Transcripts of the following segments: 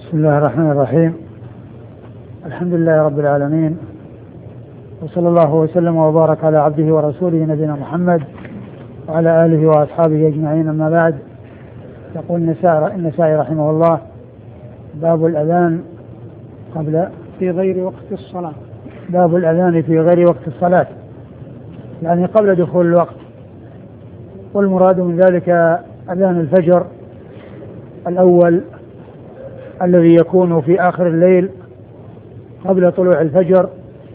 بسم الله الرحمن الرحيم. الحمد لله رب العالمين، وصلى الله وسلم وبارك على عبده ورسوله نبينا محمد وعلى آله وأصحابه أجمعين. أما بعد، يقول النسائي رحمه الله: باب الأذان في غير وقت الصلاة. باب الأذان في غير وقت الصلاة، يعني قبل دخول الوقت. والمراد من ذلك أذان الفجر الأول الذي يكون في آخر الليل قبل طلوع الفجر.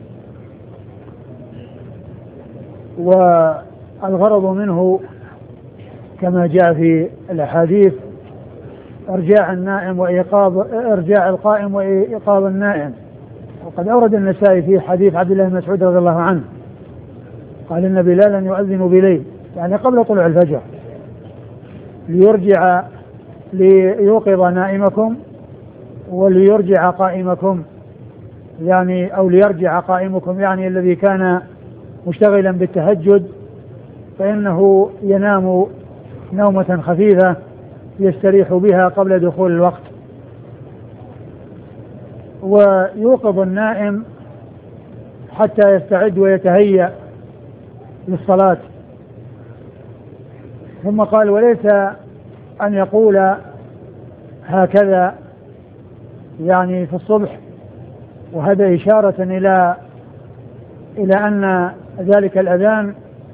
والغرض منه كما جاء في الأحاديث إرجاع القائم وإيقاظ النائم. وقد أورد النسائي في حديث عبد الله بن مسعود رضي الله عنه قال إن بلالا يؤذن بليل، يعني قبل طلوع الفجر، ليوقظ نائمكم وليرجع قائمكم، يعني أو ليرجع قائمكم، يعني الذي كان مشتغلا بالتهجد فإنه ينام نومة خفيفة يستريح بها قبل دخول الوقت. ويوقظ النائم حتى يستعد ويتهيأ للصلاة. ثم قال: وليس أن يقول هكذا يعني في الصبح، وهذا إشارة إلى أن ذلك الأذان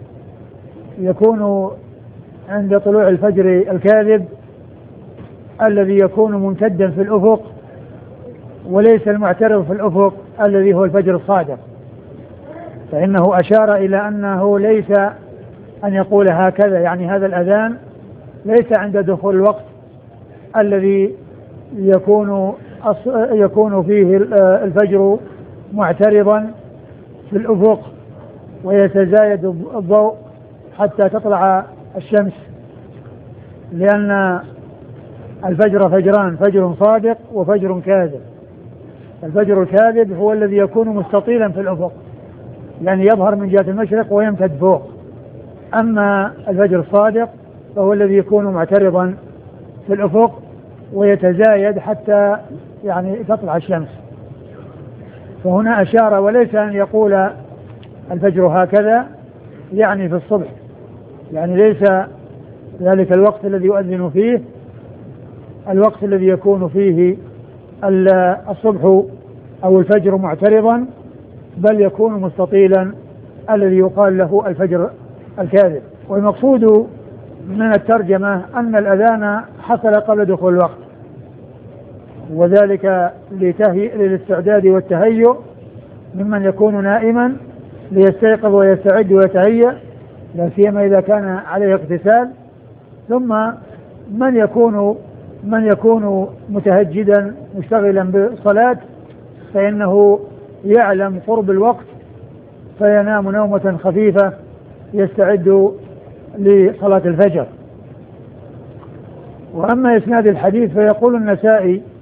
يكون عند طلوع الفجر الكاذب الذي يكون ممتدا في الأفق، وليس المعترض في الأفق الذي هو الفجر الصادق. فإنه أشار إلى أنه ليس أن يقول هكذا، يعني هذا الأذان ليس عند دخول الوقت الذي يكون فيه الفجر معترضا في الأفق ويتزايد الضوء حتى تطلع الشمس، لأن الفجر فجران: فجر صادق وفجر كاذب. الفجر الكاذب هو الذي يكون مستطيلا في الأفق، يعني يظهر من جهة المشرق ويمتد فوق. أما الفجر الصادق فهو الذي يكون معترضا في الأفق ويتزايد حتى يعني تطلع الشمس. فهنا أشار وليس أن يقول الفجر هكذا يعني في الصبح، يعني ليس ذلك الوقت الذي يؤذن فيه الوقت الذي يكون فيه الصبح أو الفجر معترضا، بل يكون مستطيلا الذي يقال له الفجر الكاذب. والمقصود من الترجمة أن الأذان حصل قبل دخول الوقت، وذلك للاستعداد والتهيؤ ممن يكون نائما ليستيقظ ويستعد ويتهيأ، لا سيما إذا كان عليه اغتسال. ثم من يكون متهجدا مشتغلا بالصلاة فإنه يعلم قرب الوقت فينام نومة خفيفة يستعد لصلاة الفجر. وأما إسناد الحديث فيقول النسائي: